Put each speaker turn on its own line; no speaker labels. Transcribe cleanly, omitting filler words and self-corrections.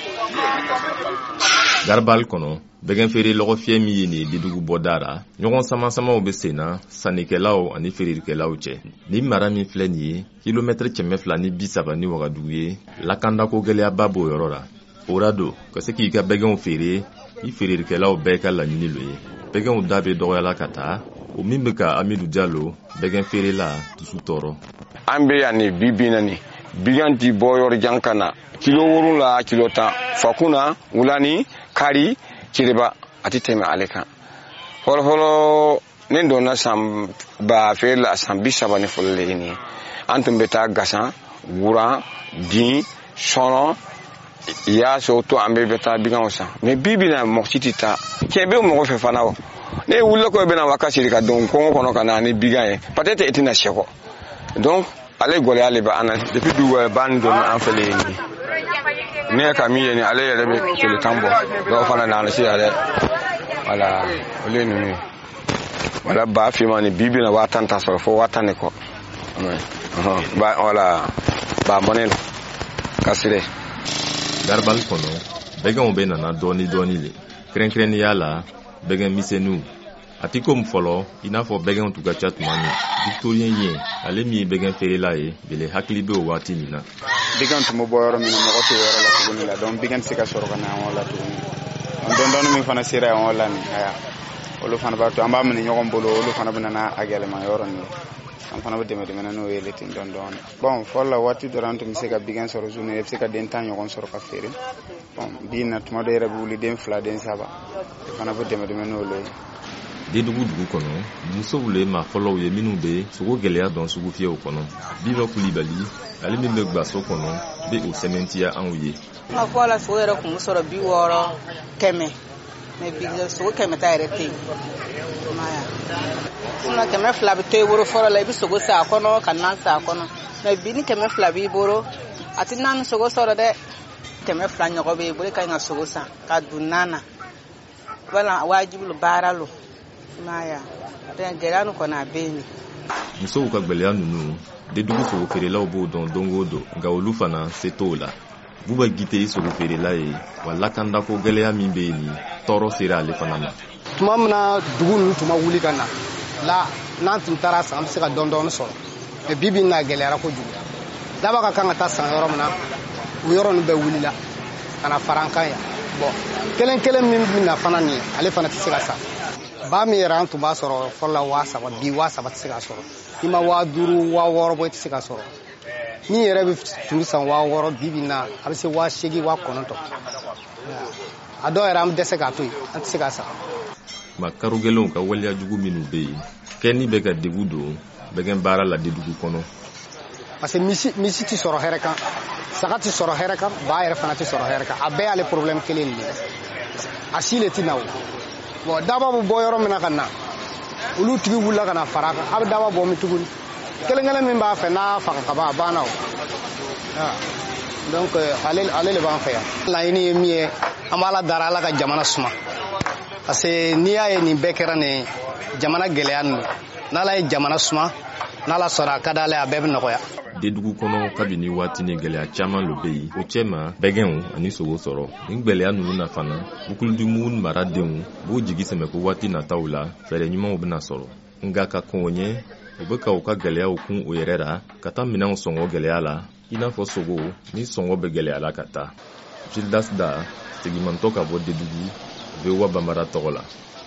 Garbal kɔnɔ bɛgɛn feere lɔgɔ fiyɛ min ye nin Dedugu bɔda ra ɲɔgɔn samasamaw bɛ sen na sannikɛlaw ani feerelikɛlaw cɛ. Ni mara min filɛ nin ye kilomètre 230 ni Wagadugu ye lakandako gɛlɛyaba b'o yɔrɔ la. O ra don ka se k'i ka bɛgɛnw feere i feerelikɛlaw bɛɛ ka laɲini lo ye. Bɛgɛnw da bɛ dɔgɔyala ka taa o min bɛ ka Amidou Diallo bɛgɛn feerela dusu tɔɔrɔ.
An bɛ yan ni bibi na ni bigan ti bɔ yɔrɔ jan ka na kilo 7 la kilo 10 fakuna wulani kari kireba a tɛ tɛmɛ ale kan. Fɔlɔfɔlɔ ne donna san ba feere la san 30 ni fɔlɔ le ni an tun bɛ taa Gasan Wuran Din Sɔnɔ Yaso to an bɛ taa biganw san mais bibi na mɔgɔ si tɛ taa cɛ bɛ mɔgɔ fɛ fana o ne wulila ko bɛ na wakasi ka don kɔngɔ kɔnɔ ka na ni bigan ye peut-être e tɛna sɛko donc ale gɔlɛya le bɛ an na depuis dugu ban don an fɛ le ni ne ka min ye ni ale yɛrɛ bɛ tele tan bɔ dɔw fana na se yɛrɛ voilà ole ninnu voilà ba fima ni bibi na wa tan ta sɔrɔ fo wa tan ne kɔ ba voilà ba monel kasire
Garbal kɔnɔ bɛgɛnw bɛ nana dɔɔni le kɛrɛnkɛrɛnnenya la bɛgɛn misɛnninw a tɛ komi fɔlɔ i n'a fɔ bɛgɛnw tun ka ca tuma min Victorien ye ale min ye bɛgɛn feerela ye gɛlɛ hakili bɛ o waati min na.
Bɛgɛn tun bɛ bɔ yɔrɔ min na mɔgɔ tɛ yɔrɔ la tuguni la donc bɛgɛn tɛ se ka sɔrɔ ka na an la tuguni dɔɔni min fana sera yan la nin aya olu fana b'a to an b'a minɛ ɲɔgɔn bolo olu fana bɛ na a gɛlɛma yɔrɔ nin an fana bɛ dɛmɛ n'o ye le ten dɔɔni bon fɔlɔ la waati dɔ an tun bɛ se ka bɛgɛn sɔrɔ journée e bɛ se ka den 10 ɲɔgɔn sɔrɔ ka feere bon bi na tuma dɔ yɛrɛ bɛ wuli den 2 den 3 fana bɛ dɛmɛ n'o le
Dedugu dugu kɔnɔ musow le maa fɔlɔw ye minnu bɛ sogo gɛlɛya dɔn sugu fiyɛw kɔnɔ Biba Kulibali ale min bɛ gbaso kɔnɔ bɛ o sɛmɛntiya anw ye.
N ka fɔ la sogo yɛrɛ kun bɛ sɔrɔ 60 100 mais bi sogo 100 ta yɛrɛ tɛ yen sinon 200 bɛ to i bolo fɔlɔ la i bɛ sogo san a kɔnɔ ka nan san a kɔnɔ mais bi ni 200 b'i bolo a tɛ nan sogo sɔrɔ dɛ 200 ɲɔgɔn bɛ i bolo i ka ɲi ka sogo san ka dun nan na wala wajibi lo baara lo maya den gɛlɛya nu kɔni a bɛ yen.
Musow ka gɛlɛya ninnu Dedugu sogo feerelaw b'o dɔn don o don nka olu fana se t'o la. Buba Gite sogo feerela ye wa lakandako gɛlɛya min bɛ yen ni tɔɔrɔ sera ale fana ma.
Tuma min na dugu ninnu tuma wuli ka na la n'an tun taara san an bɛ se ka dɔɔni sɔrɔ mais bi bi na gɛlɛyara kojugu daba ka kan ka taa san yɔrɔ min na o yɔrɔ ninnu bɛɛ wulila ka na fara an kan yan bon kelen min bɛ na fana nin ale fana tɛ se ka sa ba min yɛrɛ an tun b'a sɔrɔ fɔlɔ la 7,000 bi 7,000 tɛ se ka sɔrɔ i ma 5,000 6,000 bɔ i tɛ se ka sɔrɔ min yɛrɛ bɛ tun san 6,000 bi bi na a bɛ se 8,000 9,000 a dɔw yɛrɛ an bɛ dɛsɛ k'a to yen an tɛ se ka sa.
Ma karugɛlɛnw ka waleya jugu minnu bɛ yen kɛni bɛ ka degun don bɛgɛn baara la Dedugu kɔnɔ.
Parce que misi tɛ sɔrɔ hɛrɛ kan saga tɛ sɔrɔ hɛrɛ kan ba yɛrɛ fana tɛ sɔrɔ hɛrɛ kan a bɛɛ y'ale problème kelen de ye a si le tɛ na o bon daba bɛ bɔ yɔrɔ min na ka na olu tigi wulila ka na fara a kan a bɛ daba bɔ min tuguni kelen min b'a fɛ n'a faga ka ban a banna o donc ale le b'an fɛ yan laɲini ye min ye an b'ala dara ala ka jamana suma parce que n'i y'a ye nin bɛɛ kɛra nin jamana gɛlɛya nin n'ala ye jamana suma n'ala sɔnna a ka d'ale a bɛɛ bɛ nɔgɔya.
Dedugu kɔnɔ kabini waati ni gɛlɛya caman lo bɛ yen o cɛ ma bɛgɛnw ani sogo sɔrɔ ni gɛlɛya ninnu na fana Bukuludugu maradenw b'o jigi sɛmɛ ko waati nataw la fɛɛrɛ ɲumanw bɛna sɔrɔ nka ka kɔn o ɲɛ u bɛ ka u ka gɛlɛyaw kun o yɛrɛ la ka taa minɛnw sɔngɔ gɛlɛya la i n'a fɔ sogo ni sɔngɔ bɛ gɛlɛya la ka taa. Gildas Da segimantɔ ka bɔ Dedugu bɛ wa Bambara tɔgɔ la.